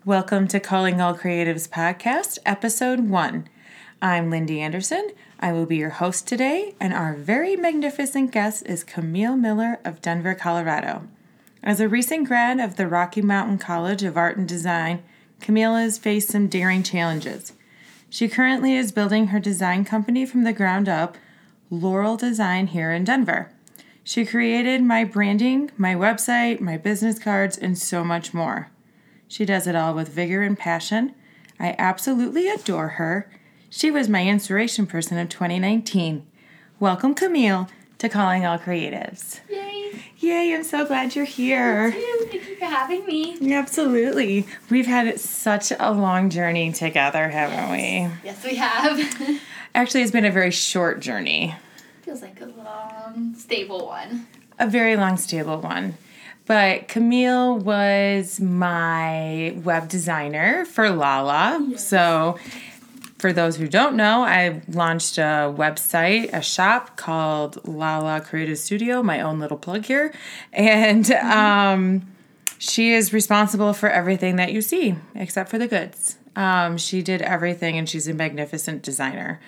Welcome to Calling All Creatives Podcast, Episode 1. I'm Lindy Anderson. I will be your host today, and our very magnificent guest is Camille Miller of Denver, Colorado. As a recent grad of the Rocky Mountain College of Art and Design, Camille has faced some daring challenges. She currently is building her design company from the ground up, Laurel Design, here in Denver. She created my branding, my website, my business cards, and so much more. She does it all with vigor and passion. I absolutely adore her. She was my inspiration person of 2019. Welcome, Camille, to Calling All Creatives. Yay! Yay, I'm so glad you're here. Me too. Thank you for having me. Absolutely. We've had such a long journey together, haven't we? Yes, we have. Actually, it's been a very short journey. Feels like a long, stable one. A very long, stable one. But Camille was my web designer for Lala. Yes. So for those who don't know, I launched a website, a shop called Lala Creative Studio, my own little plug here. And she is responsible for everything that you see, except for the goods. She did everything, and she's a magnificent designer.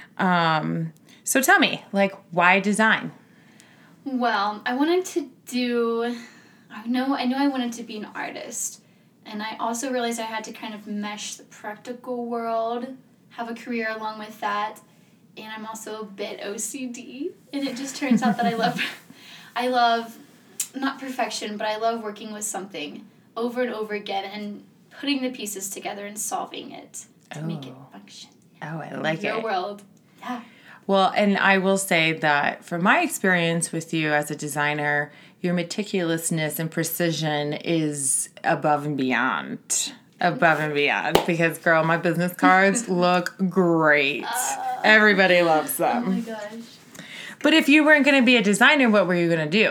So tell me, why design? Well, I wanted to do... I know I wanted to be an artist. And I also realized I had to kind of mesh the practical world, have a career along with that. And I'm also a bit OCD. And it just turns out that I love, not perfection, but I love working with something over and over again and putting the pieces together and solving it to make it function. Oh, I like it. In your world. Yeah. Well, and I will say that from my experience with you as a designer, your meticulousness and precision is above and beyond. Above and beyond. Because, girl, my business cards look great. Everybody loves them. Oh my gosh. But if you weren't going to be a designer, what were you going to do?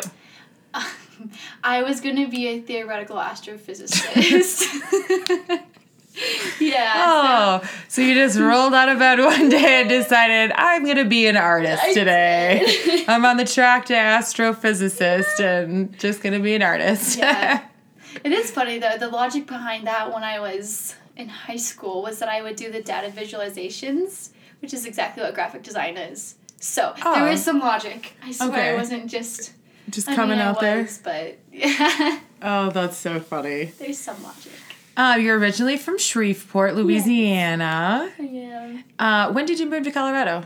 I was going to be a theoretical astrophysicist. Yeah. Oh, so you just rolled out of bed one day and decided, I'm going to be an artist today. I'm on the track to astrophysicist and just going to be an artist. Yeah. It is funny, though. The logic behind that when I was in high school was that I would do the data visualizations, which is exactly what graphic design is. So there is some logic. I swear it wasn't just coming out there. But yeah. Oh, that's so funny. There's some logic. You're originally from Shreveport, Louisiana. Yes. I am. When did you move to Colorado?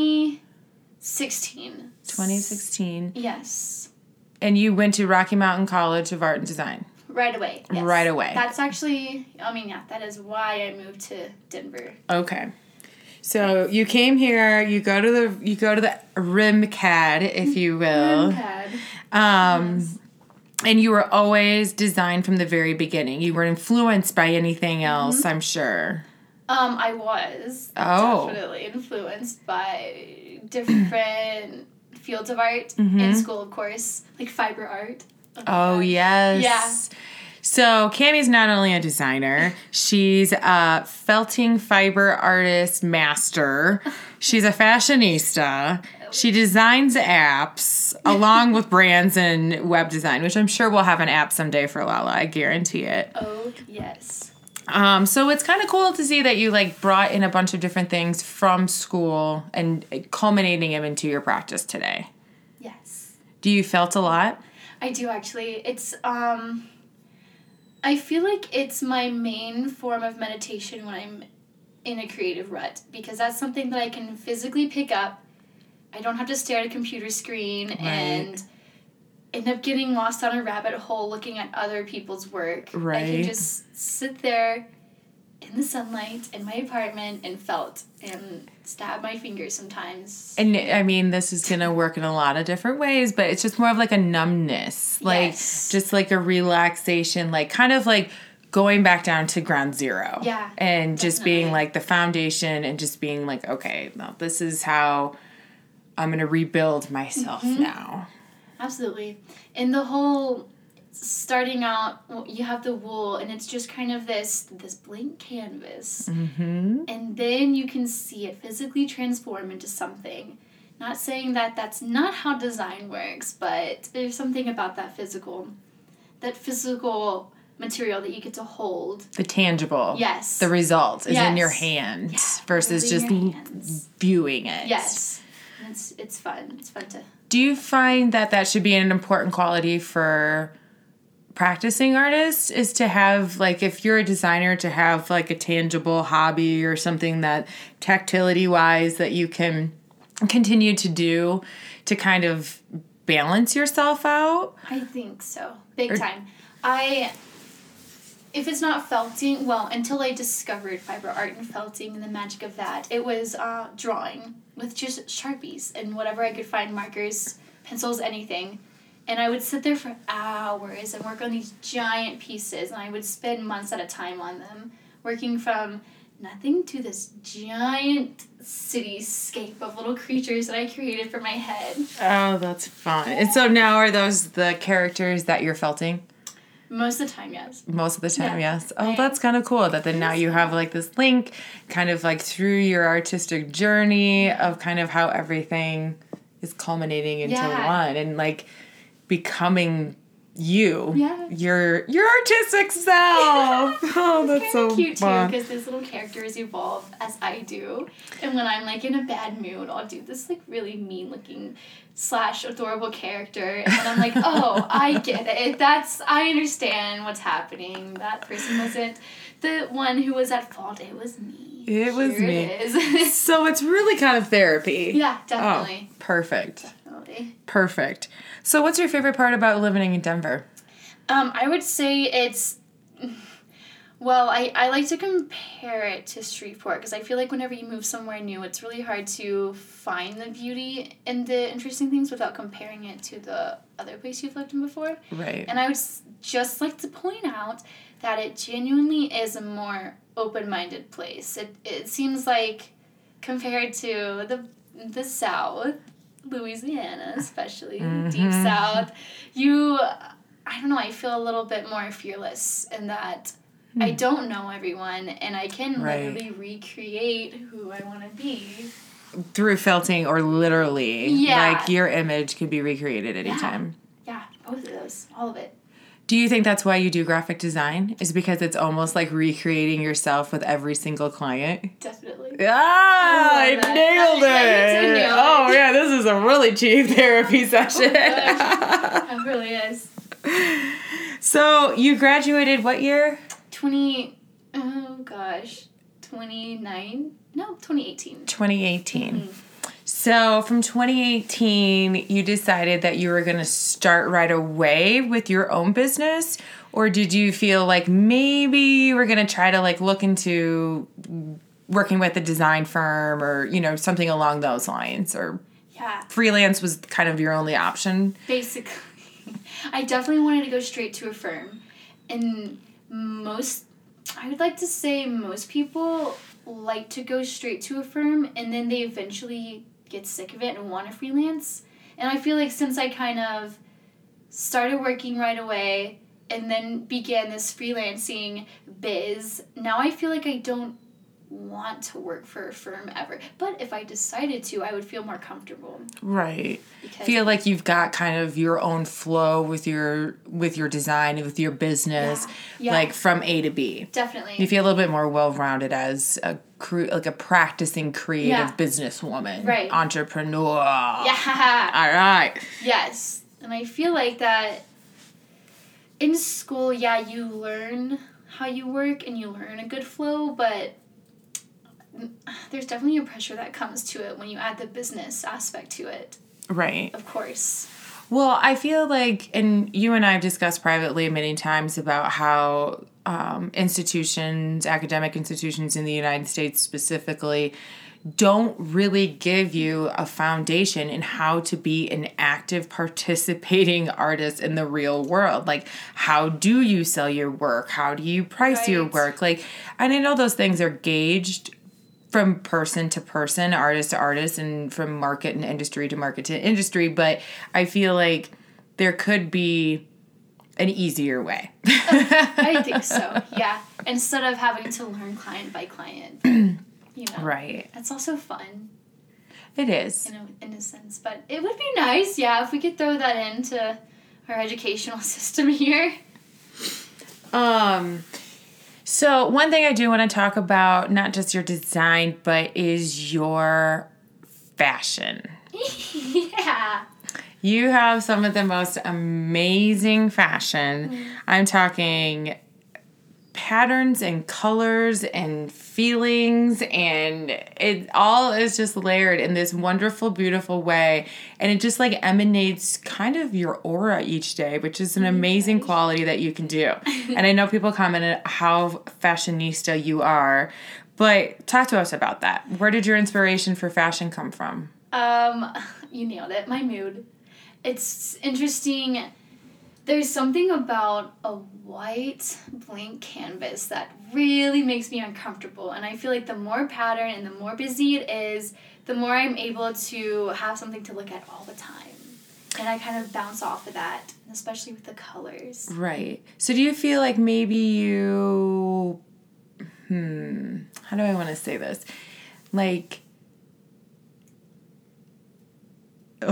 2016. 2016. Yes. And you went to Rocky Mountain College of Art and Design? Right away. Yes. Right away. That's actually, that is why I moved to Denver. Okay. So you came here, you go to the RIMCAD, if you will. RIMCAD. Yes. And you were always designed from the very beginning. You weren't influenced by anything else, I'm sure. I was definitely influenced by different fields of art in school, of course, like fiber art. Oh, yes. Yeah. So Cammie's not only a designer, she's a felting fiber artist master. She's a fashionista. She designs apps along with brands and web design, which I'm sure we'll have an app someday for Lala. I guarantee it. Oh, yes. So it's kind of cool to see that you brought in a bunch of different things from school and culminating them into your practice today. Yes. Do you felt a lot? I do, actually. It's, I feel like it's my main form of meditation when I'm in a creative rut, because that's something that I can physically pick up. I don't have to stare at a computer screen and end up getting lost on a rabbit hole looking at other people's work. Right. I can just sit there in the sunlight in my apartment and felt and stab my fingers sometimes. And this is going to work in a lot of different ways, but it's just more of a numbness, just a relaxation, kind of going back down to ground zero. Yeah. And just definitely. being the foundation and just being okay, no, this is how I'm going to rebuild myself now. Absolutely. And the whole starting out, you have the wool, and it's just kind of this blank canvas. Mm-hmm. And then you can see it physically transform into something. Not saying that that's not how design works, but there's something about that physical material that you get to hold. The tangible. Yes. The result is Yes. in your hand versus really just in your hands. viewing it. Yes. And it's fun. It's fun to... Do you find that should be an important quality for practicing artists, is to have, like, if you're a designer, to have like a tangible hobby or something that tactility wise that you can continue to do to kind of balance yourself out? I think so. Big time. If it's not felting, well, until I discovered fiber art and felting and the magic of that, it was drawing with just Sharpies and whatever I could find, markers, pencils, anything. And I would sit there for hours and work on these giant pieces, and I would spend months at a time on them, working from nothing to this giant cityscape of little creatures that I created for my head. Oh, that's fun. And so now are those the characters that you're felting? Most of the time, yes. Most of the time, Yeah. yes. Oh, that's kind of cool that then now you have like this link kind of like through your artistic journey of kind of how everything is culminating into one and like becoming you. Yeah. Your artistic self. Oh, that's so cute fun. too, because these little characters evolve as I do. And when I'm like in a bad mood, I'll do this like really mean looking / adorable character, and then I'm like, oh, I get it. I understand what's happening. That person wasn't the one who was at fault. It was me. It was me. It is. So it's really kind of therapy. Yeah, definitely. Oh, perfect. Definitely. Perfect. So what's your favorite part about living in Denver? I would say it's... Well, I like to compare it to Shreveport, because I feel like whenever you move somewhere new, it's really hard to find the beauty and the interesting things without comparing it to the other place you've lived in before. Right. And I would just like to point out that it genuinely is a more open-minded place. It seems like, compared to the South, Louisiana especially, Deep South, I don't know, I feel a little bit more fearless in that I don't know everyone, and I can literally recreate who I want to be. Through felting or literally. Yeah. Like your image could be recreated anytime. Yeah, both of those, all of it. Do you think that's why you do graphic design? Is because it's almost like recreating yourself with every single client? Definitely. Ah, I nailed it. Oh, yeah, this is a really cheap therapy session. It really is. So you graduated what year? 2018. 2018. Mm-hmm. So from 2018, you decided that you were going to start right away with your own business? Or did you feel like maybe you were going to try to like look into working with a design firm or, you know, something along those lines? Or freelance was kind of your only option? Basically. I definitely wanted to go straight to a firm. And I would like to say most people like to go straight to a firm and then they eventually get sick of it and want to freelance. And I feel like since I kind of started working right away and then began this freelancing biz, now I feel like I don't want to work for a firm ever. But if I decided to, I would feel more comfortable. Right. Feel like you've got kind of your own flow with your design and with your business, like from A to B. Definitely. You feel a little bit more well-rounded as a practicing creative businesswoman, right? Entrepreneur. Yeah. All right. Yes, and I feel like that in school, you learn how you work and you learn a good flow, but there's definitely a pressure that comes to it when you add the business aspect to it. Right. Of course. Well, I feel like, and you and I have discussed privately many times about how academic institutions in the United States specifically, don't really give you a foundation in how to be an active participating artist in the real world. Like, how do you sell your work? How do you price your work? Like, and I know those things are gauged from person to person, artist to artist, and from market and industry to market to industry, but I feel like there could be an easier way. I think so, yeah. Instead of having to learn client by client, you know. Right. It's also fun. It is. In a sense, but it would be nice, if we could throw that into our educational system here. So one thing I do want to talk about, not just your design, but is your fashion. Yeah. You have some of the most amazing fashion. I'm talking patterns and colors and feelings, and it all is just layered in this wonderful, beautiful way. And it just like emanates kind of your aura each day, which is an amazing quality that you can do. And I know people commented how fashionista you are, but talk to us about that. Where did your inspiration for fashion come from? You nailed it. My mood. It's interesting. There's something about a white blank canvas that really makes me uncomfortable. And I feel like the more pattern and the more busy it is, the more I'm able to have something to look at all the time. And I kind of bounce off of that, especially with the colors. Right. So do you feel like maybe you, how do I want to say this? Like, I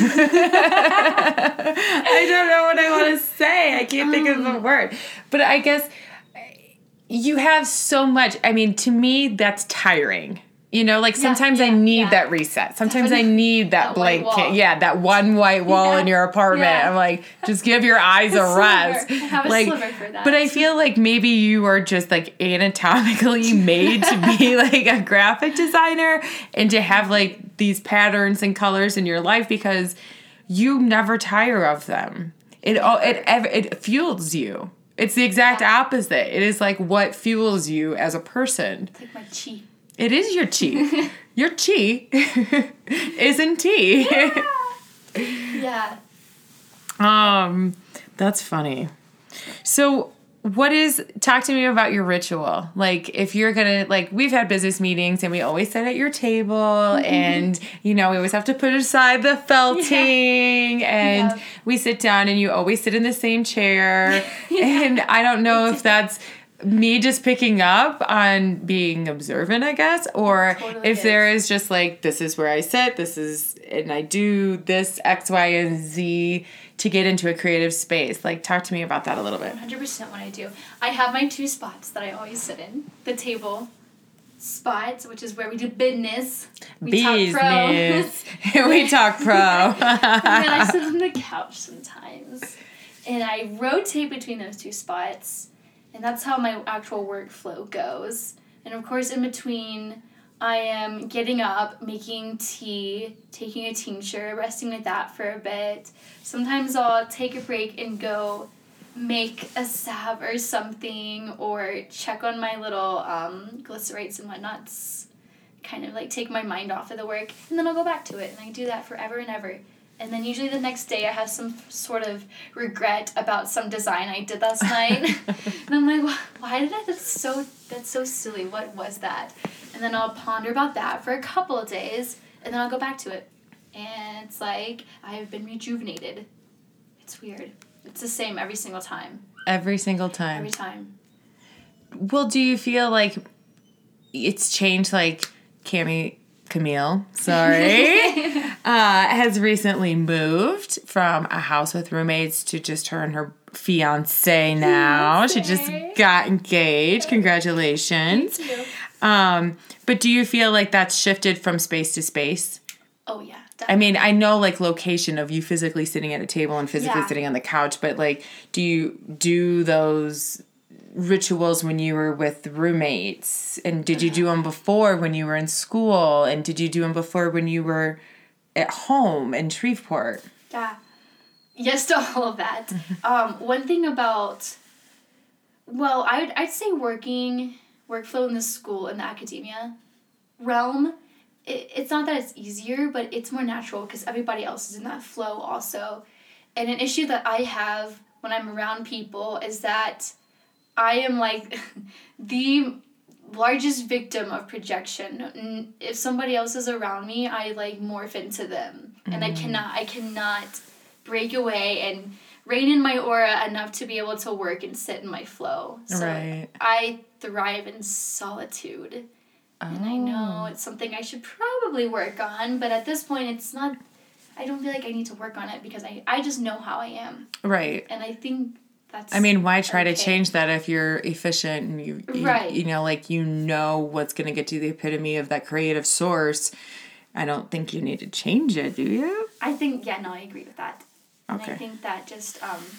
don't know what I want to say. I can't think of the word. But I guess you have so much. I mean, to me, that's tiring. You know, like sometimes I need that reset. Sometimes Definitely. I need that blank, that one white wall in your apartment. Yeah. I'm like, just give your eyes a rest. Have like, a sliver for that. But I feel like maybe you are just like anatomically made to be like a graphic designer and to have like these patterns and colors in your life because you never tire of them. It fuels you. It's the exact opposite. It is like what fuels you as a person. It's like my chi. It is your chi. Your chi isn't tea. Yeah. That's funny. So talk to me about your ritual. Like if you're gonna, like we've had business meetings and we always sit at your table and, you know, we always have to put aside the felting and we sit down and you always sit in the same chair. And I don't know if that's me just picking up on being observant, I guess, or if there is just like, this is where I sit, and I do this X, Y, and Z to get into a creative space. Like, talk to me about that a little bit. 100% what I do. I have my 2 spots that I always sit in. The table spot, which is where we do business. We talk pro. We talk pro. And then I sit on the couch sometimes. And I rotate between those 2 spots. And that's how my actual workflow goes. And of course, in between, I am getting up, making tea, taking a tincture, resting with that for a bit. Sometimes I'll take a break and go make a salve or something, or check on my little glycerites and whatnots. Kind of like take my mind off of the work, and then I'll go back to it. And I do that forever and ever. And then usually the next day I have some sort of regret about some design I did last night. And I'm like, why did I? That's so silly. What was that? And then I'll ponder about that for a couple of days, and then I'll go back to it. And it's like I have been rejuvenated. It's weird. It's the same every single time. Every single time. Every time. Well, do you feel like it's changed, like Camille, has recently moved from a house with roommates to just her and her fiance now. She just got engaged. Congratulations. Thank you. But do you feel like that's shifted from space to space? Oh, yeah. Definitely. I mean, I know like location of you physically sitting at a table and physically sitting on the couch, but like, do you do those rituals when you were with roommates, and did you do them before when you were in school, and did you do them before when you were at home in Shreveport? Yeah. Yes to all of that. One thing about, well, I'd say workflow in the school, in the academia realm, it's not that it's easier, but it's more natural because everybody else is in that flow also. And an issue that I have when I'm around people is that I am like the largest victim of projection. If somebody else is around me, I like morph into them. And I cannot break away and rein in my aura enough to be able to work and sit in my flow. So I thrive in solitude. And I know it's something I should probably work on, but at this point it's not, I don't feel like I need to work on it because I just know how I am. Right. And I think that's I mean, why try to okay. change that if you're efficient and Right. you know, like, you know what's going to get to the epitome of that creative source. I don't think you need to change it, do you? I think, yeah, no, I agree with that. And Okay. I think that just,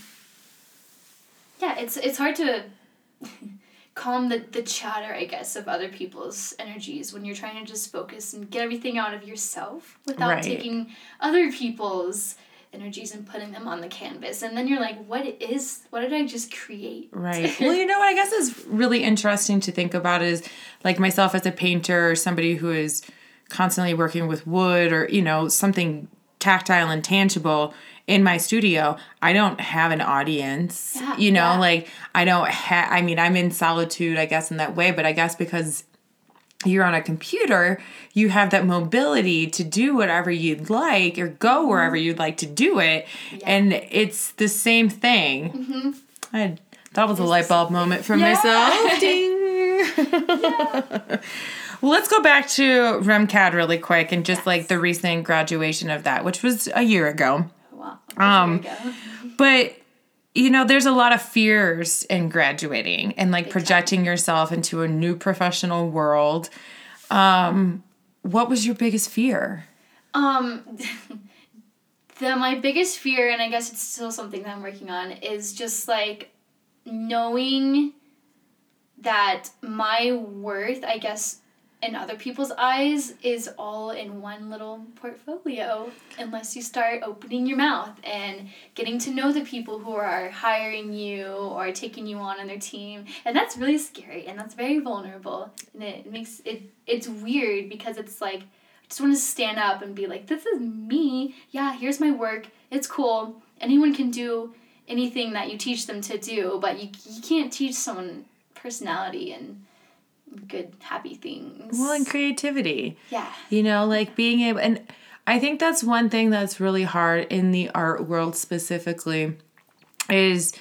yeah, it's hard to calm the chatter, I guess, of other people's energies when you're trying to just focus and get everything out of yourself without Right. taking other people's energies and putting them on the canvas. And then you're like, what did I just create? Right. Well, you know what I guess is really interesting to think about is, like, myself as a painter or somebody who is constantly working with wood or, you know, something tactile and tangible in my studio. I don't have an audience, Yeah, you know, yeah. like, I don't have, I mean, I'm in solitude, I guess, in that way, but I guess because you're on a computer, you have that mobility to do whatever you'd like or go wherever you'd like to do it. Yeah. And it's the same thing. That was a light bulb moment for Yeah. myself. Ding. Well, let's go back to REMCAD really quick and just like the recent graduation of that, which was a year ago. Wow. There you go. But, you know, there's a lot of fears in graduating and like projecting yourself into a new professional world. What was your biggest fear? My biggest fear, and I guess it's still something that I'm working on, is just like knowing that my worth, I guess, in other people's eyes is all in one little portfolio unless you start opening your mouth and getting to know the people who are hiring you or taking you on their team. And that's really scary and that's very vulnerable. And it makes it's weird because it's like, I just want to stand up and be like, this is me. Yeah, here's my work. It's cool. Anyone can do anything that you teach them to do, but you can't teach someone personality and good, happy things. Well, and creativity. Yeah. You know, like being able, and I think that's one thing that's really hard in the art world specifically, is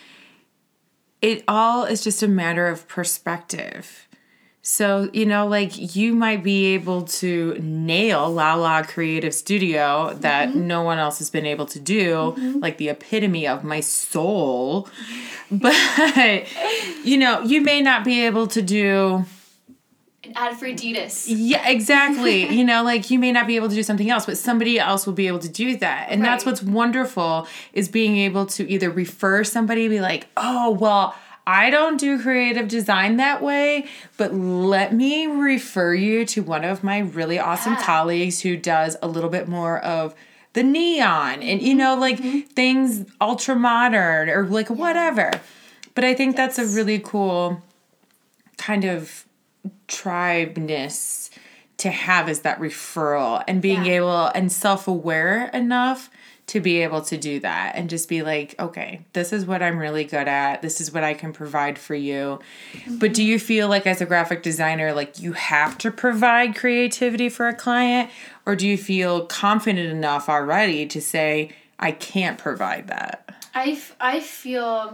it all is just a matter of perspective. So, you know, like you might be able to nail Lala Creative Studio that no one else has been able to do, like the epitome of my soul. But, you know, you may not be able to do An ad for Adidas. Yeah, exactly. You know, like you may not be able to do something else, but somebody else will be able to do that. And that's Right. what's wonderful is being able to either refer somebody, be like, oh, well, I don't do creative design that way, but let me refer you to one of my really awesome colleagues who does a little bit more of the neon and, you know, like things ultra modern or like whatever. But I think that's a really cool kind of tribeness to have, is that referral and being able and self-aware enough to be able to do that and just be like, okay, this is what I'm really good at. This is what I can provide for you. But do you feel like as a graphic designer, like you have to provide creativity for a client, or do you feel confident enough already to say, I can't provide that? I feel,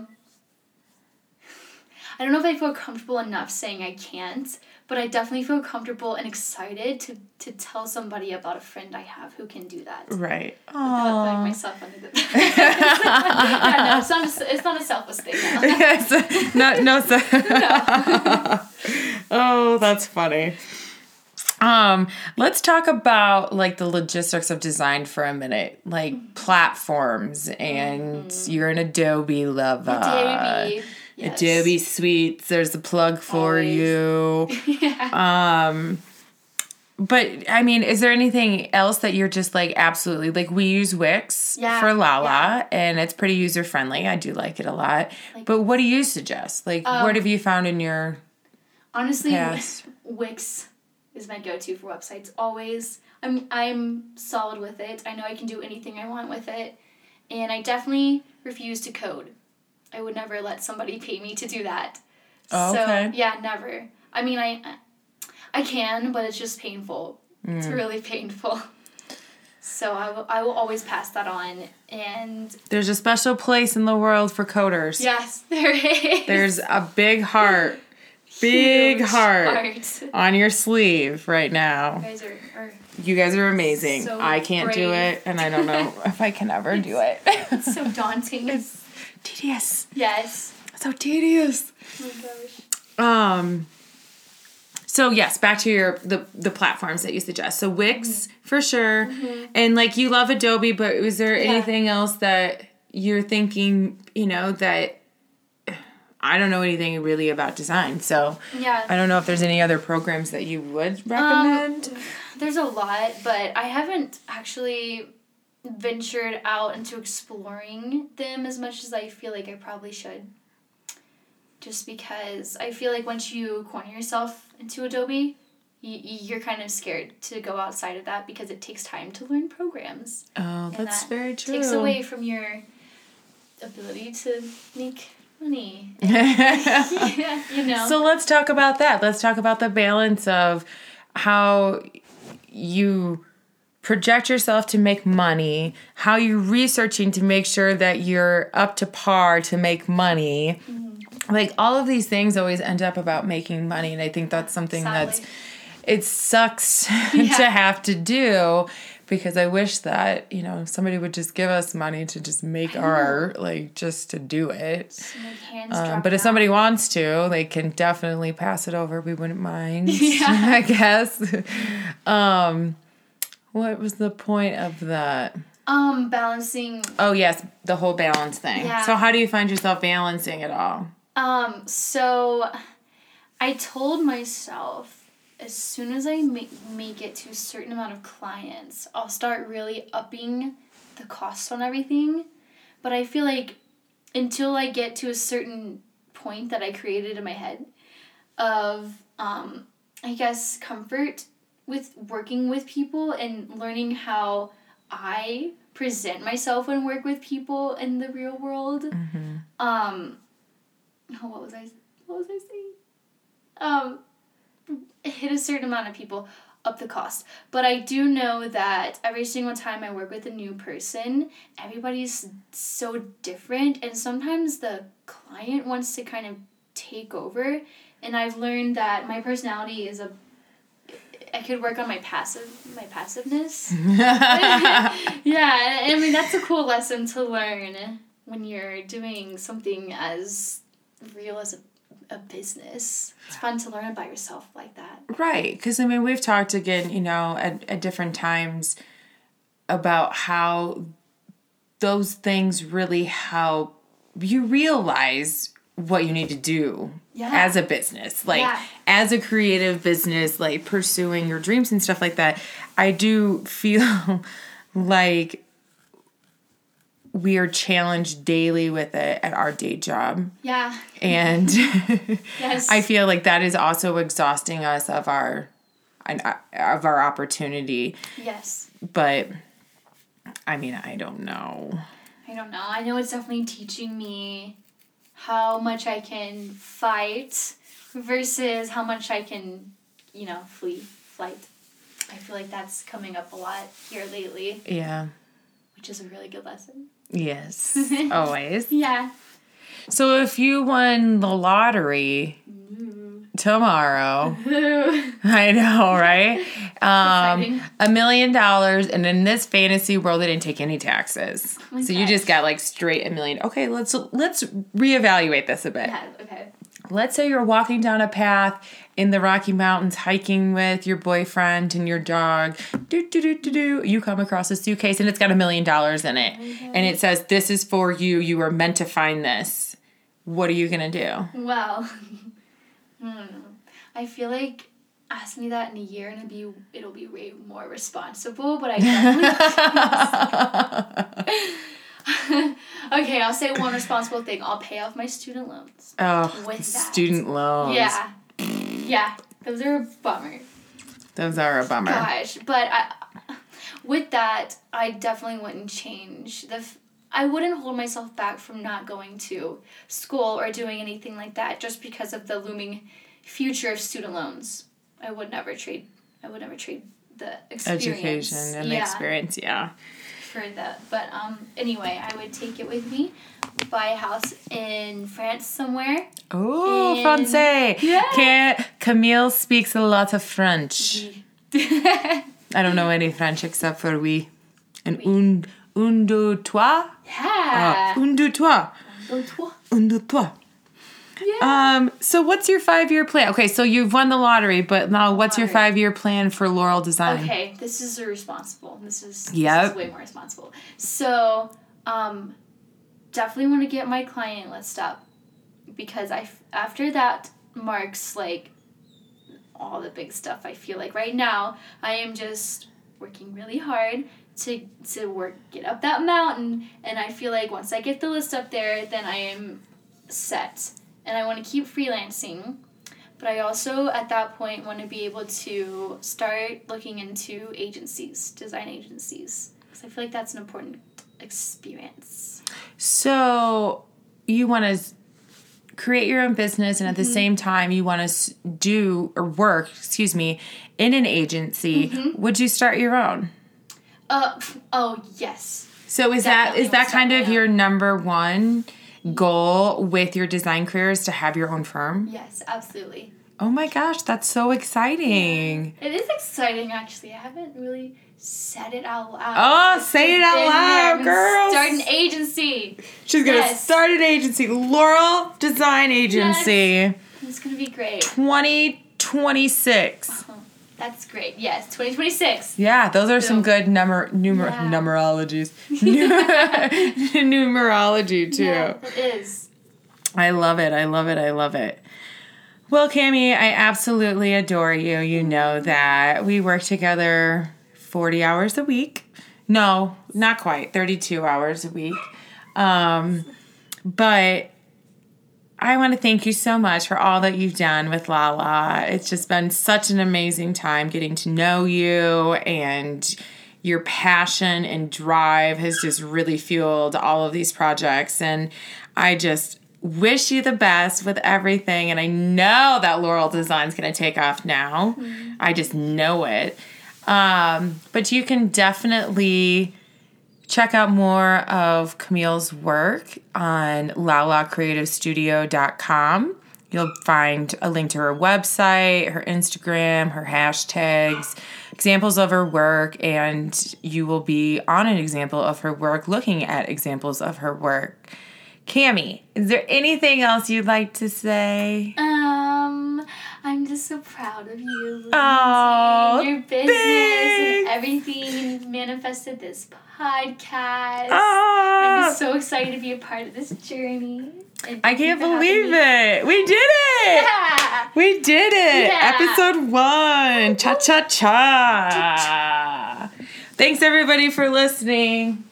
I don't know if I feel comfortable enough saying I can't, but I definitely feel comfortable and excited to tell somebody about a friend I have who can do that. Right. Without throwing myself under the yeah, no, it's not a selfless thing now. Yes. No. Oh, that's funny. Let's talk about like the logistics of design for a minute, like platforms, and you're an Adobe lover. Adobe. Yes. Adobe Suites, there's a plug for Always. you. But I mean, is there anything else that you're just like absolutely like? We use Wix for Lala, and it's pretty user friendly. I do like it a lot. But what do you suggest? Like, what have you found in your honestly past? Wix is my go-to for websites always. I'm solid with it. I know I can do anything I want with it, and I definitely refuse to code. I would never let somebody pay me to do that. Oh, so, okay. yeah, never. I mean, I can, but it's just painful. It's really painful. So I will always pass that on. And There's a special place in the world for coders. yes, there is. There's a big heart. Big Huge heart on your sleeve right now. You guys are amazing. So I can't do brave. it, and I don't know if I can ever do it. It's so daunting. tedious. Yes. So tedious. Oh my gosh. So yes, back to the platforms that you suggest. So Wix for sure, and like you love Adobe, but was there anything else that you're thinking? That I don't know anything really about design, so I don't know if there's any other programs that you would recommend. There's a lot, but I haven't actually ventured out into exploring them as much as I feel like I probably should. Just because I feel like once you corner yourself into Adobe, you're kind of scared to go outside of that because it takes time to learn programs. Oh, that's very true. Takes away from your ability to make money. So let's talk about that. Let's talk about the balance of how you project yourself to make money, how you're researching to make sure that you're up to par to make money. Like, all of these things always end up about making money, and I think that's something it sucks to have to do, because I wish that, somebody would just give us money to just make art, like, just to do it. But if somebody wants to, they can definitely pass it over. We wouldn't mind, I guess. What was the point of that? Balancing. Oh, yes, the whole balance thing. Yeah. So how do you find yourself balancing it all? So I told myself as soon as I make it to a certain amount of clients, I'll start really upping the cost on everything. But I feel like until I get to a certain point that I created in my head of, I guess, comfort with working with people and learning how I present myself and work with people in the real world. What was I saying? Hit a certain amount of people, up the cost. But I do know that every single time I work with a new person, everybody's so different, and sometimes the client wants to kind of take over, and I've learned that my personality is I could work on my passiveness. Yeah, I mean, that's a cool lesson to learn when you're doing something as real as a business. It's fun to learn about yourself like that. Right, because, I mean, we've talked again, at different times about how those things really help you realize what you need to do as a business. Like, as a creative business, like, pursuing your dreams and stuff like that. I do feel like we are challenged daily with it at our day job. Yeah. And yes. I feel like that is also exhausting us of our opportunity. Yes. But, I mean, I don't know. I know it's definitely teaching me how much I can fight versus how much I can, flight. I feel like that's coming up a lot here lately. Yeah. Which is a really good lesson. Yes, always. Yeah. So if you won the lottery tomorrow, I know, right? $1 million, and in this fantasy world, they didn't take any taxes. Oh so you just got like straight $1 million. Okay, let's reevaluate this a bit. Yeah, okay. Let's say you're walking down a path in the Rocky Mountains, hiking with your boyfriend and your dog. You come across a suitcase and it's got $1 million in it. Okay. And it says, "This is for you. You were meant to find this." What are you going to do? Well, I don't know. I feel like ask me that in a year and it'll be way more responsible, but I definitely Okay, I'll say one responsible thing. I'll pay off my student loans. Oh, with student loans. Yeah. Yeah, those are a bummer. Those are a bummer. Gosh, but with that, I definitely wouldn't change I wouldn't hold myself back from not going to school or doing anything like that just because of the looming future of student loans. I would never trade the experience. Education and experience, yeah. For that. But anyway, I would take it with me, buy a house in France somewhere. Oh, Francais. Yeah. Camille speaks a lot of French. I don't know any French except for oui. And un, deux, trois. Yeah. Un, deux, trois. Un, deux, trois. Yeah. So what's your 5-year plan? Okay, so you've won the lottery, but now what's your 5-year plan for Laurel Design? Okay, this is irresponsible. This is way more responsible. So, definitely want to get my client list up because after that marks like all the big stuff. I feel like right now I am just working really hard to get up that mountain, and I feel like once I get the list up there, then I am set. And I want to keep freelancing, but I also, at that point, want to be able to start looking into agencies, design agencies, because I feel like that's an important experience. So you want to create your own business, and at the same time, you want to work in an agency. Would you start your own? Oh, yes. So is that kind of your number one goal with your design career, is to have your own firm? Yes, absolutely. Oh my gosh, that's so exciting. It is exciting, actually. I haven't really said it out loud. Oh, say it out loud, girl. Start an agency. She's going to start an agency. Laurel Design Agency. Yes. It's going to be great. 2026. That's great. Yes, 2026. Yeah, those are some good numerologies. Numerology, too. Yeah, it is. I love it. Well, Cammie, I absolutely adore you. You know that. We work together 40 hours a week. No, not quite. 32 hours a week. But I want to thank you so much for all that you've done with Lala. It's just been such an amazing time getting to know you, and your passion and drive has just really fueled all of these projects. And I just wish you the best with everything. And I know that Laurel Design's going to take off now. I just know it. But you can definitely check out more of Camille's work on lalacreativestudio.com. You'll find a link to her website, her Instagram, her hashtags, examples of her work, and you will be on an example of her work, looking at examples of her work. Cammie, is there anything else you'd like to say? I'm just so proud of you, Lindsay. Oh, your business and everything. You manifested this podcast. I'm just so excited to be a part of this journey. I can't believe it. We did it. Yeah. We did it. Yeah. Episode 1. Cha-cha-cha. Thanks, everybody, for listening.